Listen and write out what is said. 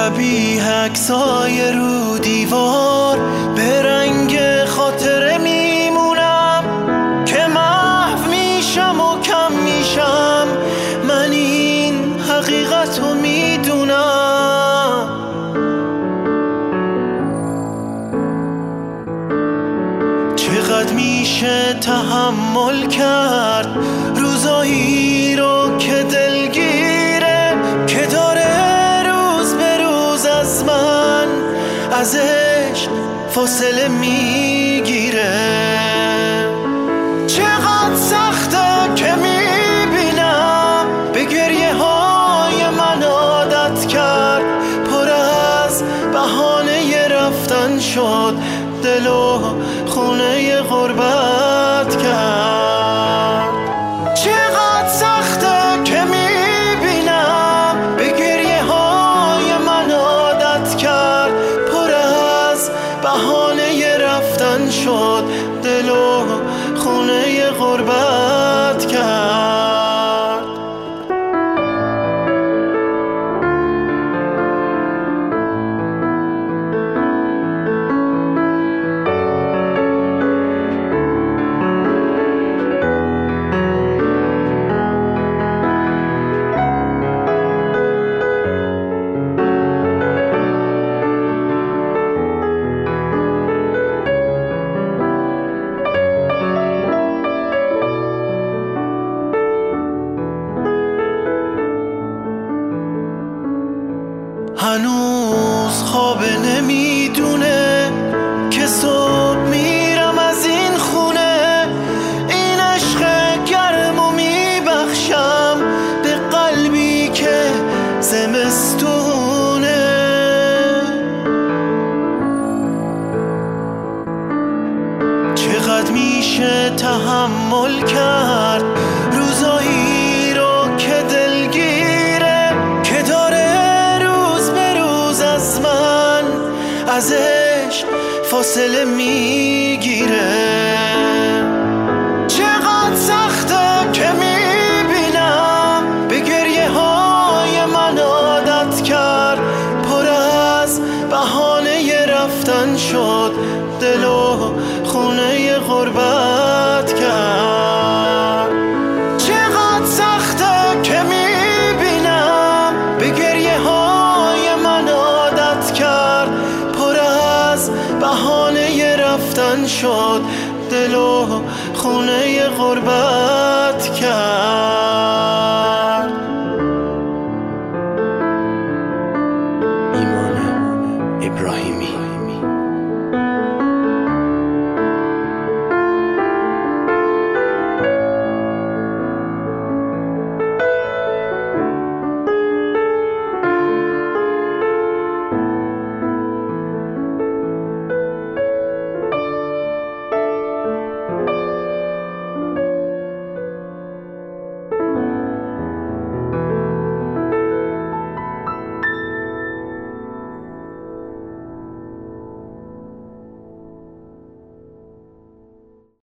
شبیه عکسای رو دیوار به رنگ خاطره میمونم که محو میشم و کم میشم. من این حقیقت رو میدونم. چقدر میشه تحمل کرد روزایی رو که دلگیره، که داره روز به روز از من ازش فاصله میگیره. چقدر سخته که میبینم به گریه های من عادت کرد، پر از بهانه رفتن شد، دل و خونه غربت کرد. چقدر سخته که میبینم به گریه های من عادت کرد، پر از بهانه رفتن شد، دل و خونه غربت کرد. هنوز خواب نمیدونه که صبح میرم از این خونه. این عشق گرمو میبخشم به قلبی که زمستونه. چقدر میشه تحمل کرد روزایی رو که دلگیره، که داره ازش فاصله میگیره. چقدر سخته که میبینم به گریه های من عادت کرد، پر از بهانه رفتن شد، دل و خونه غربت کرد. چقدر سخته که میبینم به گریه های من عادت کرد، بهانه رفتن شد، دل و خونه غربت کرد.